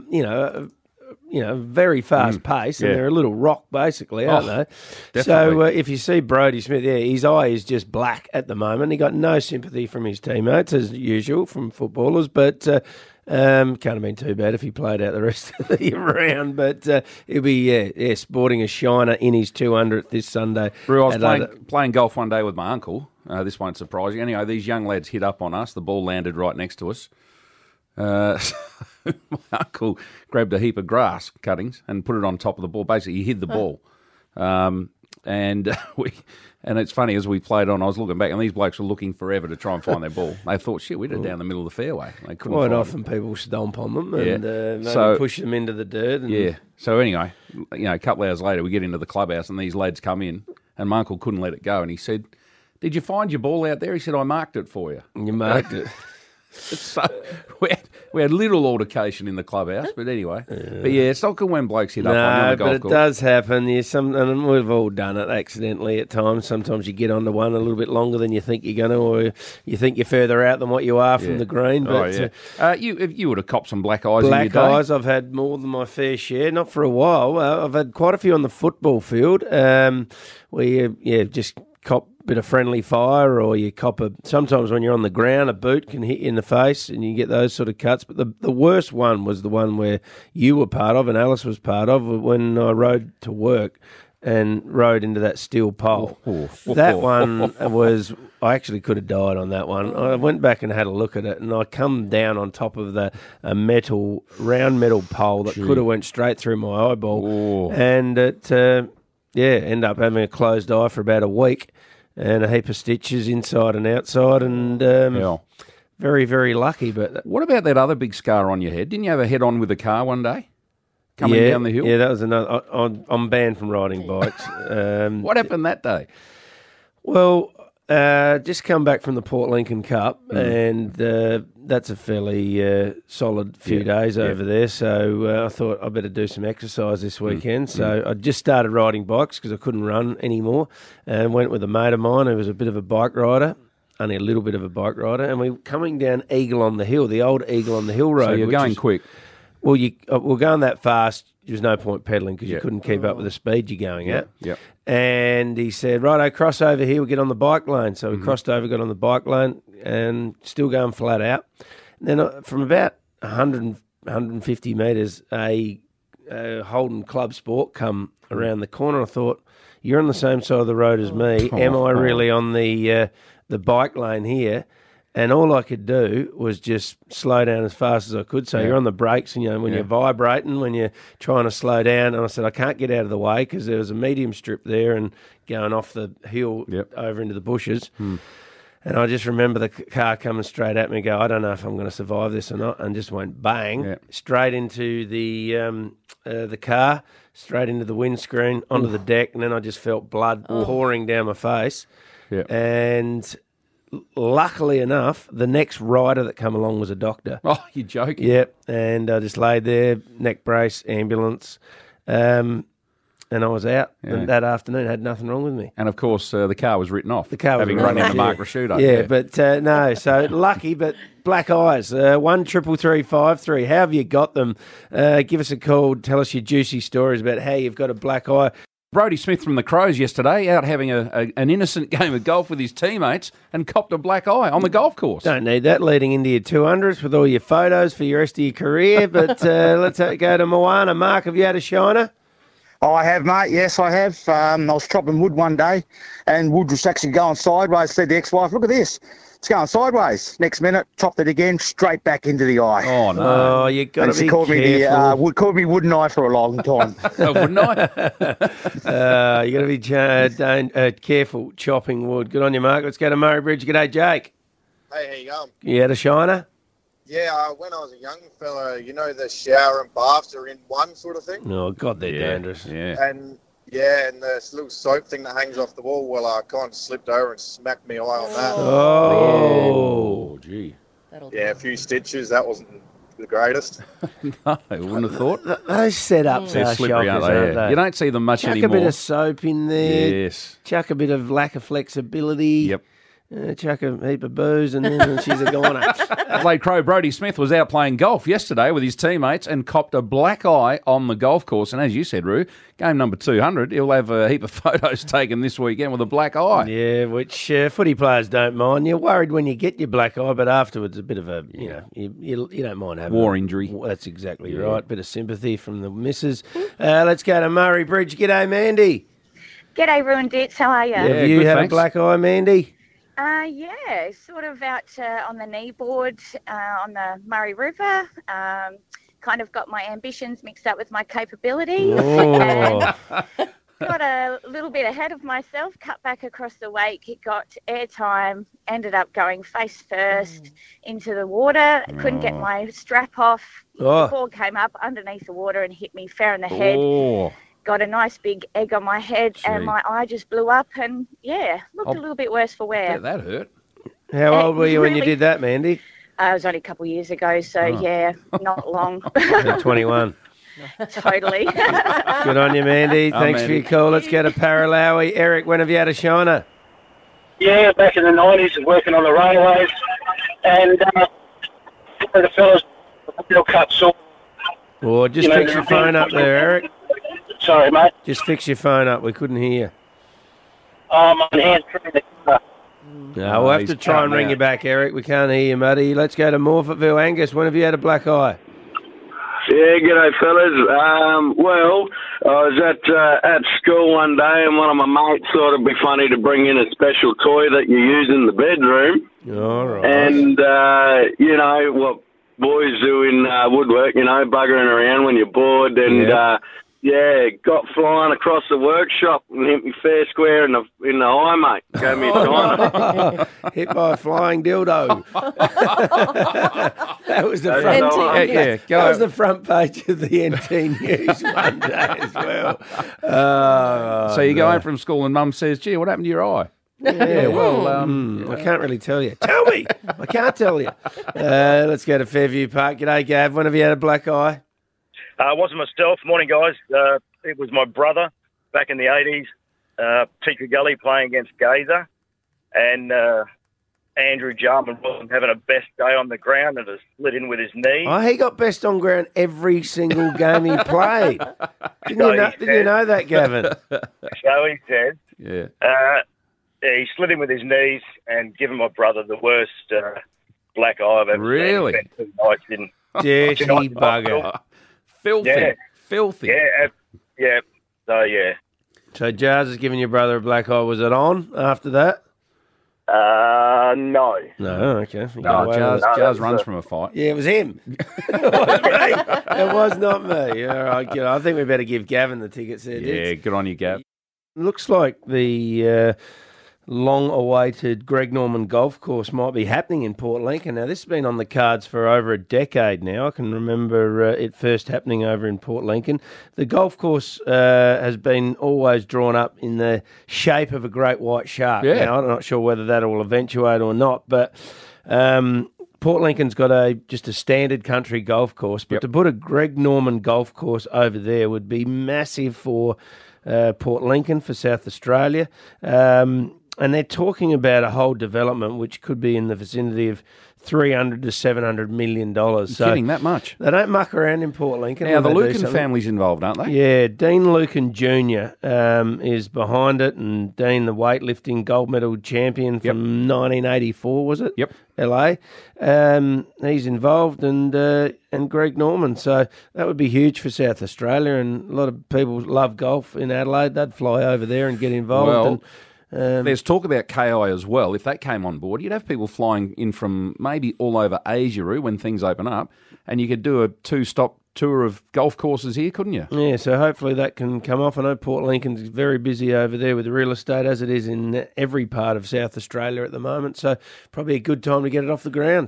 a very fast pace, and they're a little rock, basically, aren't they? Definitely. So if you see Brodie Smith, his eye is just black at the moment. He got no sympathy from his teammates, as usual, from footballers, but can't have been too bad if he played out the rest of the round. But he'll be sporting a shiner in his 200th this Sunday. Roo, I was playing golf one day with my uncle. This won't surprise you. Anyway, these young lads hit up on us. The ball landed right next to us. My uncle grabbed a heap of grass cuttings and put it on top of the ball. Basically, he hid the ball. And it's funny, as we played on, I was looking back, and these blokes were looking forever to try and find their ball. They thought, shit, we're down the middle of the fairway. They couldn't Quite find often it. people stomp on them and maybe So- push them into the dirt. And Yeah. So anyway, a couple of hours later, we get into the clubhouse, and these lads come in, and my uncle couldn't let it go, and he said, "Did you find your ball out there?" He said, "I marked it for you." You marked it. So we had little altercation in the clubhouse, but anyway. But it's not good when blokes hit up on you on the golf but it course. does happen. And we've all done it accidentally at times. Sometimes you get onto one a little bit longer than you think you're going to, or you think you're further out than what you are from the green. But you would have copped some black eyes in your black day. eyes, I've had more than my fair share. Not for a while. I've had quite a few on the football field. Where you just cop a bit of friendly fire, or you cop sometimes when you're on the ground, a boot can hit you in the face and you get those sort of cuts. But the worst one was the one where you were part of and Alice was part of, when I rode to work and rode into that steel pole. That one was, I actually could have died on that one. I went back and had a look at it, and I come down on top of a round metal pole that could have went straight through my eyeball. And it, end up having a closed eye for about a week and a heap of stitches inside and outside, and very, very lucky. But What about that other big scar on your head? Didn't you have a head-on with a car one day? Coming down the hill? Yeah, that was another. I'm banned from riding bikes. What happened that day? Well, just come back from the Port Lincoln Cup, and that's a fairly solid few days over there. So I thought I better do some exercise this weekend. So I just started riding bikes because I couldn't run anymore, and went with a mate of mine who was a bit of a bike rider. Only a little bit of a bike rider, and we were coming down Eagle on the Hill, the old Eagle on the Hill road. So you're going quick. Well, we're going that fast. There's no point pedalling because you couldn't keep up with the speed you're going at. Yep. And he said, righto, cross over here, we'll get on the bike lane. So we crossed over, got on the bike lane, and still going flat out. And then from about 150 metres, a Holden Club Sport come around the corner. I thought, you're on the same side of the road as me. Am I really on the bike lane here? And all I could do was just slow down as fast as I could. So you're on the brakes, and when you're vibrating, when you're trying to slow down. And I said, I can't get out of the way because there was a medium strip there and going off the hill over into the bushes. And I just remember the car coming straight at me and go, I don't know if I'm going to survive this or not, and just went bang, straight into the car, straight into the windscreen, onto the deck, and then I just felt blood pouring down my face. And luckily enough, the next rider that came along was a doctor. Oh, you're joking? Yep, and I just laid there, neck brace, ambulance, and I was out that afternoon. Had nothing wrong with me. And, of course, the car was written off. The car was having written run off, into Mark Rashudo. Yeah, but no, so lucky, but black eyes. 1-333-53. How have you got them? Give us a call. Tell us your juicy stories about how you've got a black eye. Brodie Smith from the Crows yesterday out having an innocent game of golf with his teammates and copped a black eye on the golf course. Don't need that leading into your 200s with all your photos for your rest of your career, but let's go to Moana. Mark, have you had a shiner? Oh, I have, mate. Yes, I have. I was chopping wood one day, and wood was actually going sideways. I said to the ex-wife, look at this. It's going sideways. Next minute, chopped it again, straight back into the eye. Oh, no. Oh, you got to be called careful. Me called me wooden eye for a long time. Wooden eye? You got to be careful chopping wood. Good on you, Mark. Let's go to Murray Bridge. G'day, Jake. Hey, how you going? You had a shiner? Yeah, when I was a young fella, the shower and baths are in one sort of thing. Oh, God, they're dangerous. Yeah. And this little soap thing that hangs off the wall, well, I kind of slipped over and smacked my eye on that. Oh, gee. Yeah, a few stitches. That wasn't the greatest. No, I wouldn't have thought. Those setups They're are slippery, shockers, aren't they? they? You don't see them much Chuck anymore. a bit of soap in there. Yes. Chuck a bit of lack of flexibility. Yep. Chuck a heap of booze and then she's a goner. Adelaide Crow Brodie Smith was out playing golf yesterday with his teammates and copped a black eye on the golf course. And as you said, Roo, game number 200, he'll have a heap of photos taken this weekend with a black eye. Yeah, which footy players don't mind. You're worried when you get your black eye, but afterwards a bit of a, you don't mind having war injury. That's exactly right. Bit of sympathy from the missus. Let's go to Murray Bridge. G'day, Mandy. G'day, Ruin Dits. How are you? Have you had a black eye, Mandy? Yeah, sort of out on the knee board on the Murray River. Kind of got my ambitions mixed up with my capability. And got a little bit ahead of myself, cut back across the wake. It got airtime, ended up going face first into the water. Couldn't get my strap off. The ball came up underneath the water and hit me fair in the head. Got a nice big egg on my head and my eye just blew up and, looked a little bit worse for wear. Yeah, that hurt. How old were you when you did that, Mandy? It was only a couple of years ago, so, not long. 21. Totally. Good on you, Mandy. Thanks for your call. Let's go to Paralawi. Eric, when have you had a shiner? Yeah, back in the 90s and working on the railways. And the fellas, real cut sore. Well, just fix your phone up there, Eric. Sorry, mate. Just fix your phone up. We couldn't hear you. I'm on hands-free in the car. No, we'll have to try and ring you back, Eric. We can't hear you, buddy. Let's go to Morphettville. Angus, when have you had a black eye? Yeah, g'day, fellas. Well, I was at school one day and one of my mates thought it'd be funny to bring in a special toy that you use in the bedroom. All right. And, what boys do in woodwork, buggering around when you're bored and... got flying across the workshop and hit me fair square in the eye, mate. Gave me a time. Hit by a flying dildo. That was the front. That was the front page of the NT News one day as well. So you go home from school and Mum says, "Gee, what happened to your eye?" Yeah, well, I can't really tell you. Tell me. I can't tell you. Let's go to Fairview Park. G'day, Gav. When have you had a black eye? It wasn't myself. Morning, guys. It was my brother back in the 80s, Teacher Gully playing against Gazer, and Andrew Jarman wasn't having a best day on the ground and it slid in with his knee. Oh, he got best on ground every single game he played. Didn't you know that, Gavin? So he said. Yeah. He slid in with his knees and given my brother the worst black eye I've ever really? seen. Really? Dirty bugger. Filthy. Yeah. Filthy. Yeah. So, yeah. So Jars has given your brother a black eye. Was it on after that? No. No, okay. You No, got away with it. Jars runs from a fight. Yeah, it was him. It was me. It was not me. All right, good. I think we better give Gavin the tickets there. Yeah, good on you, Gav. Looks like the long-awaited Greg Norman Golf Course might be happening in Port Lincoln. Now, this has been on the cards for over a decade now. I can remember it first happening over in Port Lincoln. The golf course has been always drawn up in the shape of a great white shark. Yeah. Now, I'm not sure whether that will eventuate or not, but Port Lincoln's got just a standard country golf course, but to put a Greg Norman Golf Course over there would be massive for Port Lincoln, for South Australia. And they're talking about a whole development which could be in the vicinity of $300 to $700 million. You're kidding, that much? They don't muck around in Port Lincoln. Now, the when they do Lucan something. family's involved, aren't they? Yeah, Dean Lucan Jr. Is behind it, and Dean, the weightlifting gold medal champion from 1984, was it? Yep. LA. He's involved, and Greg Norman. So that would be huge for South Australia, and a lot of people love golf in Adelaide. They'd fly over there and get involved. Well, and, there's talk about KI as well. If that came on board, you'd have people flying in from maybe all over Asia when things open up, and you could do a 2-stop tour of golf courses here, couldn't you? Yeah, so hopefully that can come off. I know Port Lincoln's very busy over there with the real estate, as it is in every part of South Australia at the moment, so probably a good time to get it off the ground.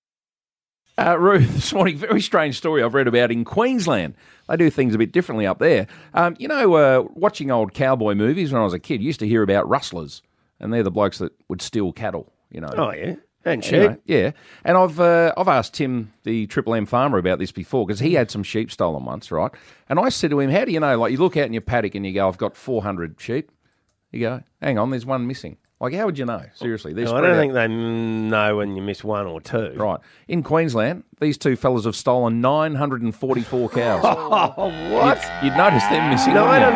Roo, this morning, very strange story I've read about in Queensland. They do things a bit differently up there. Watching old cowboy movies when I was a kid, used to hear about rustlers, and they're the blokes that would steal cattle, Oh, yeah. And sheep. Anyway, yeah. And I've asked Tim, the Triple M farmer, about this before, because he had some sheep stolen once, right? And I said to him, how do you know? Like, you look out in your paddock and you go, I've got 400 sheep. You go, hang on, there's one missing. Like, how would you know? Seriously. No, I don't think they know when you miss one or two. Right. In Queensland, these two fellas have stolen 944 cows. Oh, what? You'd notice them missing.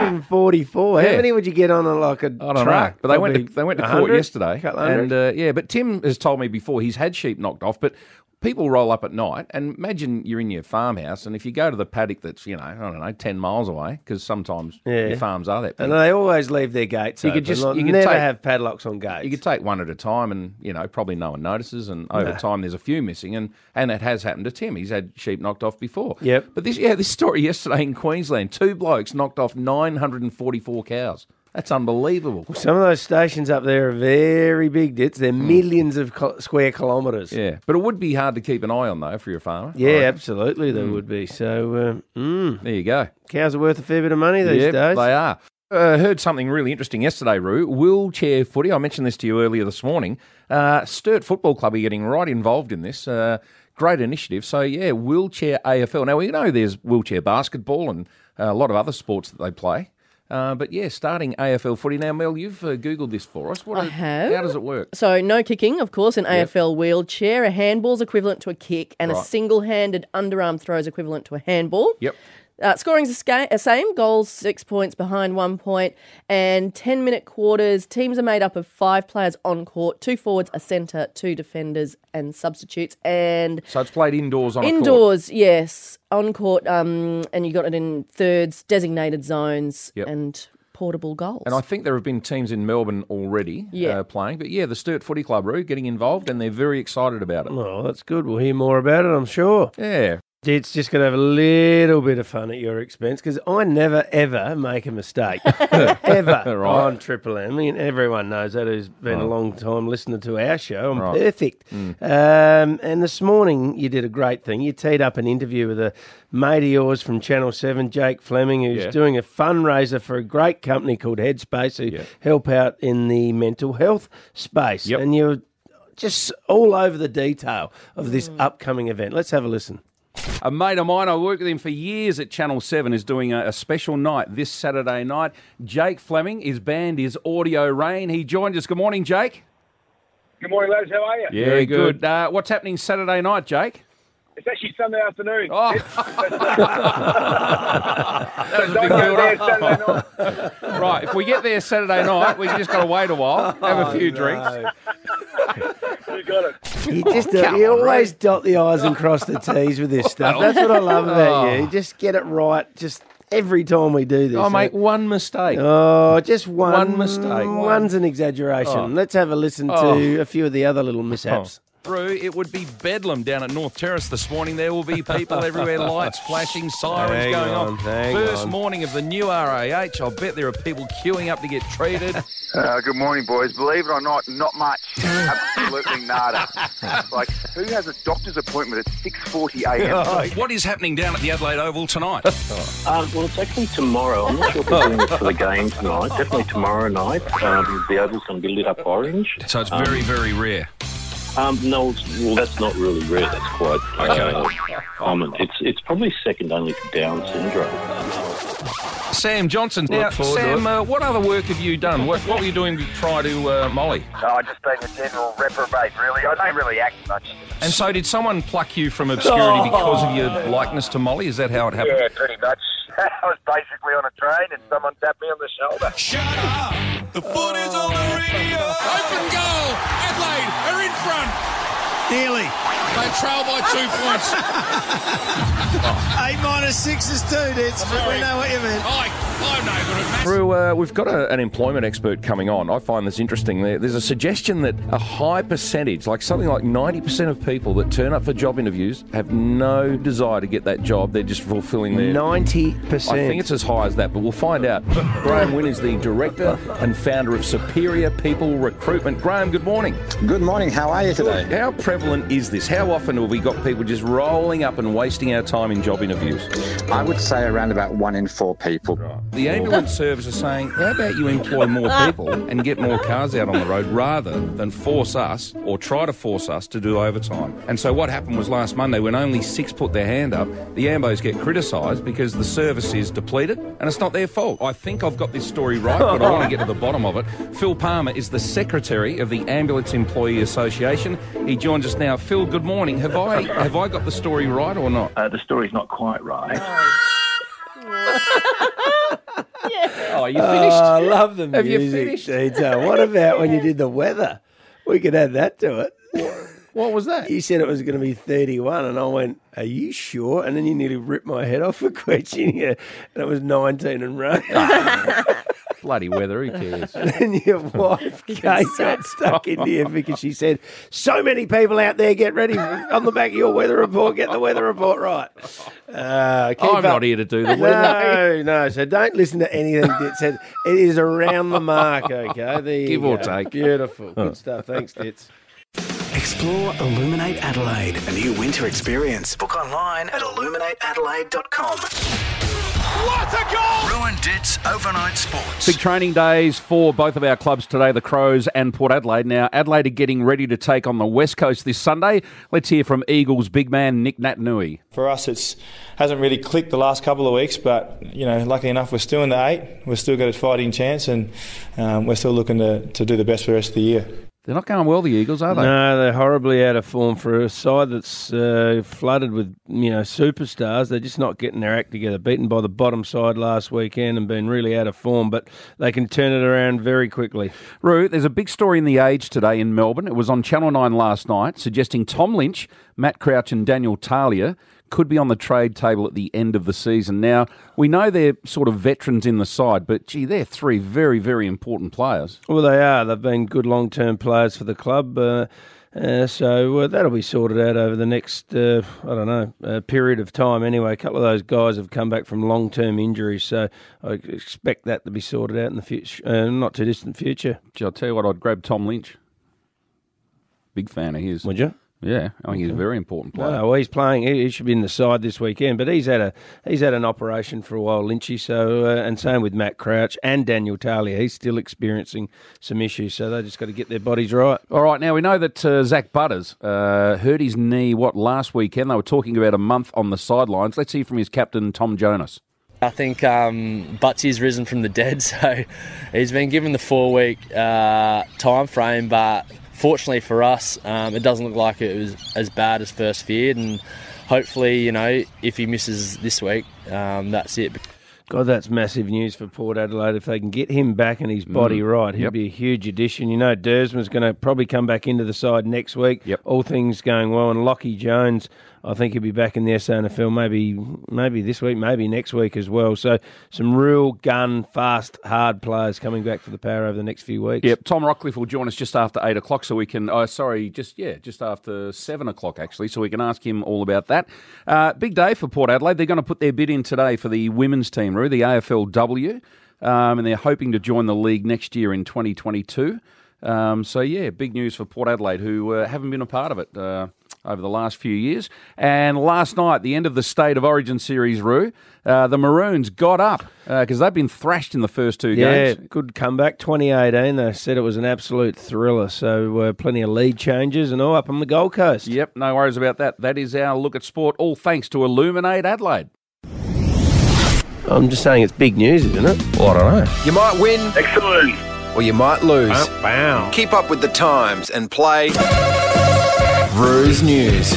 944. Yeah. How many would you get on a I don't truck? know. But they went to court 100? yesterday. Couple hundred? And but Tim has told me before he's had sheep knocked off, but people roll up at night, and imagine you're in your farmhouse, and if you go to the paddock that's, 10 miles away, because sometimes your farms are that big. And they always leave their gates open. You could never have padlocks on gates. You could take one at a time, and, probably no one notices, and over time there's a few missing, and it has happened to Tim. He's had sheep knocked off before. Yep. But this story yesterday in Queensland, 2 blokes knocked off 944 cows. That's unbelievable. Well, some of those stations up there are very big, Dits. They're millions of square kilometres. Yeah, but it would be hard to keep an eye on, though, for your farmer. Yeah, absolutely there would be. So, there you go. Cows are worth a fair bit of money these days. They are. Heard something really interesting yesterday, Roo. Wheelchair footy. I mentioned this to you earlier this morning. Sturt Football Club are getting right involved in this. Great initiative. So, yeah, wheelchair AFL. Now, we know there's wheelchair basketball and a lot of other sports that they play. But yeah, starting AFL footy. Now, Mel, you've Googled this for us. I have. How does it work? So no kicking, of course, in AFL wheelchair. A handball's equivalent to a kick, and a single-handed underarm throw is equivalent to a handball. Yep. Scoring's the same. Goals 6 points behind 1 point, and 10-minute quarters. Teams are made up of 5 players on court, 2 forwards, a centre, 2 defenders, and substitutes. And so it's played indoors on a court? Indoors, yes, on court, and you got it in thirds, designated zones, and portable goals. And I think there have been teams in Melbourne already playing. But yeah, the Sturt Footy Club, Roo, getting involved, and they're very excited about it. Oh, that's good. We'll hear more about it, I'm sure. Yeah. It's just going to have a little bit of fun at your expense, because I never, ever make a mistake. Ever on Triple M. I mean, everyone knows that who's been a long time listener to our show. I'm perfect. And this morning you did a great thing. You teed up an interview with a mate of yours from Channel 7, Jake Fleming, who's doing a fundraiser for a great company called Headspace, who help out in the mental health space. And you're just all over the detail of this upcoming event. Let's have a listen. A mate of mine, I worked with him for years at Channel 7, is doing a special night this Saturday night. Jake Fleming, his band is Audio Rain. He joined us. Good morning, Jake. Good morning, lads. How are you? Yeah, very good. What's happening Saturday night, Jake? It's actually Sunday afternoon. Oh. Right, if we get there Saturday night, we just got to wait a while, have a few drinks. You got it. You always dot the I's and cross the T's with this stuff. That's what I love about you. You just get it right. Just Every time we do this. I make one mistake. Oh, just one. One mistake. One's an exaggeration. Oh. Let's have a listen to a few of the other little mishaps. Roo, it would be bedlam down at North Terrace this morning. There will be people everywhere, lights flashing, sirens Hang going on, off. hang First on. morning of the new RAH. I'll bet there are people queuing up to get treated. Good morning, boys. Believe it or not much. Absolutely nada. Like, who has a doctor's appointment at 6:40 a.m.? What is happening down at the Adelaide Oval tonight? Well, it's actually tomorrow. I'm not sure if we're doing it for the game tonight. Definitely tomorrow night. The Oval's going to be lit up orange. So it's very, very rare. No, well, that's not really rare. That's quite common. It's probably second only to Down syndrome. Sam Johnson. Now, forward to Sam, what other work have you done? What were you doing prior to Molly? I just being a general reprobate, really. I don't really act much. And so did someone pluck you from obscurity because of your likeness to Molly? Is that how it happened? Yeah, pretty much. I was basically on a train and someone tapped me on the shoulder. Shut up! The foot is on the radio! Open goal! Adelaide are in front! Nearly. They trail by 2 points. 8-6 is 2, Dits, but we know what you meant. I'm no good at maths. Roo, we've got an employment expert coming on. I find this interesting. There's a suggestion that a high percentage, like something like 90% of people that turn up for job interviews have no desire to get that job. They're just fulfilling their... 90%. I think it's as high as that, but we'll find out. Graham Wynn is the director and founder of Superior People Recruitment. Graham, good morning. Good morning. How are you today? How prevalent is this? How often have we got people just rolling up and wasting our time in job interviews? I would say around about 1 in 4 people. The ambulance service is saying, how about you employ more people and get more cars out on the road rather than force us or try to force us to do overtime? And so what happened was last Monday when only 6 put their hand up, the ambos get criticised because the service is depleted and it's not their fault. I think I've got this story right, but I want to get to the bottom of it. Phil Palmer is the secretary of the Ambulance Employee Association. He joins us now. Phil, good morning. Have I got the story right or not? The story's not quite right. Oh, you finished? I love the Have you music finished? detail. What about when you did the weather? We could add that to it. What was that? You said it was going to be 31, and I went, are you sure? And then you nearly ripped my head off for questioning you, and it was 19 and rain. Bloody weather, who cares? And then your wife, Kate, got stuck into you because she said, so many people out there, get ready on the back of your weather report, get the weather report right. I'm not here to do the weather. No, so don't listen to anything that said. It is around the mark, okay? There you Give go. or take. Beautiful. Good stuff. Thanks, Tits. Explore Illuminate Adelaide, a new winter experience. Book online at illuminateadelaide.com. What a goal! Ruin Dits Overnight Sports. Big training days for both of our clubs today, the Crows and Port Adelaide. Now, Adelaide are getting ready to take on the West Coast this Sunday. Let's hear from Eagles big man Nick Natanui. For us, it hasn't really clicked the last couple of weeks, but, luckily enough, we're still in the 8. We've still got a fighting chance, and we're still looking to do the best for the rest of the year. They're not going well, the Eagles, are they? No, they're horribly out of form for a side that's flooded with superstars. They're just not getting their act together. Beaten by the bottom side last weekend and been really out of form, but they can turn it around very quickly. Roo, there's a big story in The Age today in Melbourne. It was on Channel 9 last night, suggesting Tom Lynch, Matt Crouch and Daniel Talia could be on the trade table at the end of the season. Now, we know they're sort of veterans in the side, but, gee, they're 3 very, very important players. Well, they are. They've been good long-term players for the club, so that'll be sorted out over the next, period of time anyway. A couple of those guys have come back from long-term injuries, so I expect that to be sorted out in the future, not too distant future. Gee, I'll tell you what, I'd grab Tom Lynch. Big fan of his. Would you? Yeah, I think he's a very important player. No, well, he's playing. He should be in the side this weekend, but he's had an operation for a while, Lynchy. So and same with Matt Crouch and Daniel Talia. He's still experiencing some issues, so they just got to get their bodies right. All right, now we know that Zach Butters hurt his knee last weekend. They were talking about a month on the sidelines. Let's hear from his captain Tom Jonas. I think Butsy's risen from the dead, so he's been given the 4-week time frame, but fortunately for us, it doesn't look like it was as bad as first feared, and hopefully, if he misses this week, that's it. God, that's massive news for Port Adelaide. If they can get him back and his body right, he'd be a huge addition. Dersman's going to probably come back into the side next week, all things going well, and Lockie Jones I think he'll be back in the SANFL maybe this week, maybe next week as well. So some real gun, fast, hard players coming back for the Power over the next few weeks. Yep, Tom Rockcliffe will join us just after 8 o'clock, so we can. Just after 7 o'clock actually, so we can ask him all about that. Big day for Port Adelaide. They're going to put their bid in today for the women's team, Roo, the AFLW, and they're hoping to join the league next year in 2022. Big news for Port Adelaide, who haven't been a part of it over the last few years. And last night, the end of the State of Origin series, Roo, the Maroons got up because they've been thrashed in the first two games. Yeah, good comeback, 2018. They said it was an absolute thriller, so plenty of lead changes and all up on the Gold Coast. Yep, no worries about that. That is our look at sport, all thanks to Illuminate Adelaide. I'm just saying it's big news, isn't it? Well, I don't know. You might win. Excellent. Or you might lose. Wow. Keep up with the times and play Roo's News.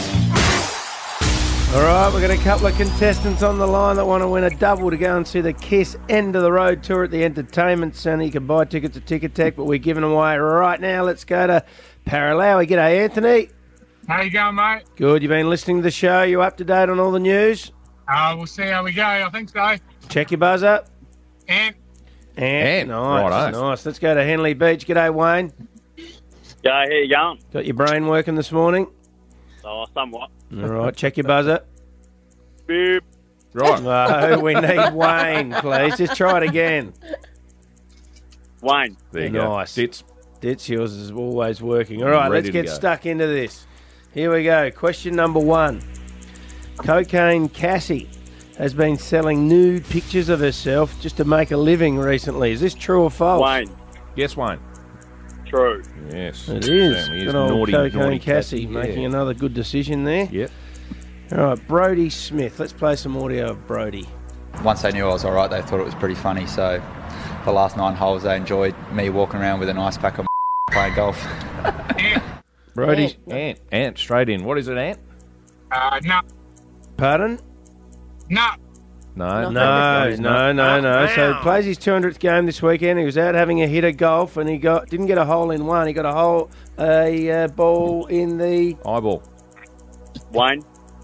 All right, we've got a couple of contestants on the line that want to win a double to go and see the KISS End of the Road tour at the Entertainment Centre. You can buy tickets at Ticketek, but we're giving them away right now. Let's go to Paralowie. G'day, Anthony. How you going, mate? Good. You been listening to the show? You up to date on all the news? We'll see how we go. I think so. Check your buzzer. And Nice, righto. nice. Let's go to Henley Beach. G'day, Wayne. Yeah, how you going? Got your brain working this morning? Oh, somewhat. All right, check your buzzer. Beep. Right. No, we need Wayne, please. Just try it again. Wayne. There you Nice. go. Ditz, yours is always working. All right, Ready let's to get go. stuck into this. Here we go. Question number 1. Cocaine Cassie has been selling nude pictures of herself just to make a living recently. Is this true or false? Wayne. Yes, Wayne. True. Yes. It is. Certainly is. Good old Cocaine naughty Cassie making yeah. another good decision there. Yep. All right, Brody Smith. Let's play some audio of Brody. Once they knew I was all right, they thought it was pretty funny. So the last 9 holes, they enjoyed me walking around with an ice pack on playing golf. Brody. Ant, straight in. What is it, Ant? No. Pardon? No. No. No. So he plays his 200th game this weekend. He was out having a hit of golf and he didn't get a hole in one. He got a ball in the eyeball. Wayne.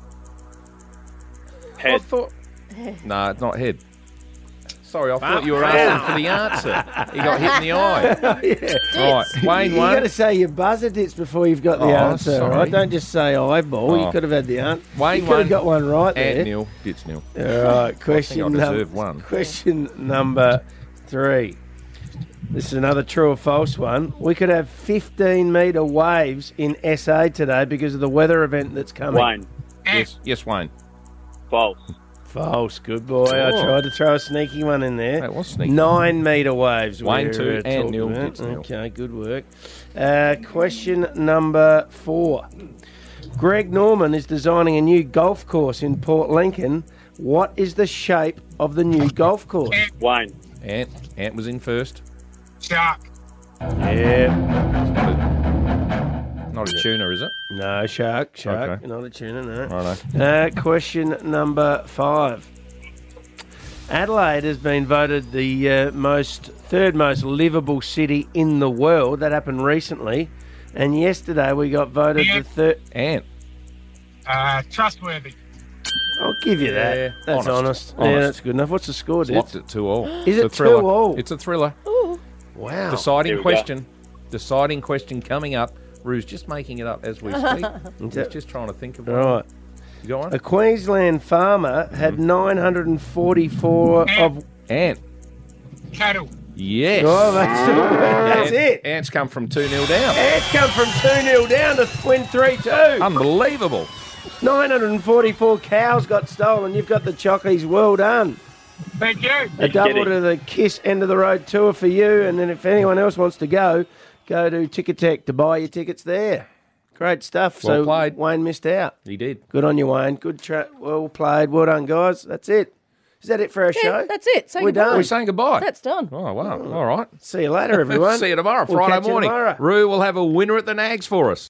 Head. No, it's not head. Sorry, I thought you were asking for the answer. He got hit in the eye. Yeah. Right, Wayne you won. got to say your buzzer Ditz before you've got the answer, sorry. right? Don't just say eyeball. You Oh. could have had the answer. Wayne you could have won. got one right there. Ant nil, Ditz nil. All right, question I deserve one. Question number 3. This is another true or false one. We could have 15-metre waves in SA today because of the weather event that's coming. Wayne. Yes, Wayne. False. False. Good boy. I tried to throw a sneaky one in there. That was sneaky. 9-metre waves. Wayne we're, 2 and talking nil. about. Ditz nil. Okay, good work. Question number 4. Greg Norman is designing a new golf course in Port Lincoln. What is the shape of the new golf course? Wayne. Ant was in first. Shark. Yeah. Not a tuna, is it? No, shark. Okay. Not a tuna, no. Righto. Question number 5. Adelaide has been voted the third most livable city in the world. That happened recently. And yesterday we got voted the third. Ant. Trustworthy. I'll give you that. Yeah, That's honest. Yeah, honest. that's good enough. What's the score, dude? Locked it 2-all. Is it It's a thriller. 2-all? It's a thriller. Wow. Here Deciding we question. Deciding question coming up. Rue's just making it up as we speak. He's that- just trying to think of All one. right. You got one? A Queensland farmer had 944 of... Ant. Cattle. Yes. Oh, that's it. Ants come from 2-0 down. Ants come from 2-0 down to win 3-2. Unbelievable. 944 cows got stolen. You've got the chockies. Well done. Thank you. A double to the KISS End of the Road tour for you. And then if anyone else wants to go to Ticketek to buy your tickets there. Great stuff. Well so played. Wayne missed out. He did. Good on you, Wayne. Good well played. Well done, guys. That's it. Is that it for our show? That's it. Say We're goodbye. done. We're saying goodbye. That's done. Oh, wow. All right. See you later, everyone. See you tomorrow, We'll Friday catch you morning. tomorrow. Rue will have a winner at the Nags for us.